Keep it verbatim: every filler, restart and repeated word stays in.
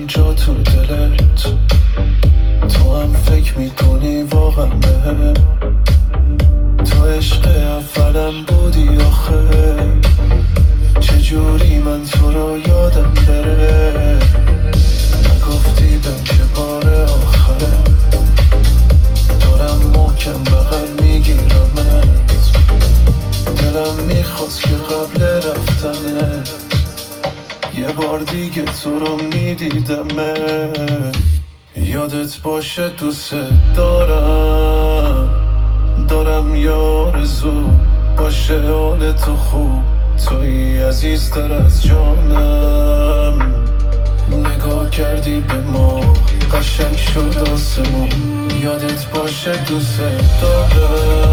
جا تو دلت، تو هم فکر میکنی واقعا به تو عشق اولم بودی آخه. چجوری من تو رو یادم بره، نگفتی بهم که بار آخره. دارم محکم بغل میگیرمت، دلم میخواست که قبل رفتنت یه بار دیگه تو رو میدیدمه. یادت باشه دوست دارم، دارم یه آرزو باشه حال تو خوب، توی عزیزتر از جانم. نگاه کردی به ما قشنگ شد آسمون. یادت باشه دوست دارم،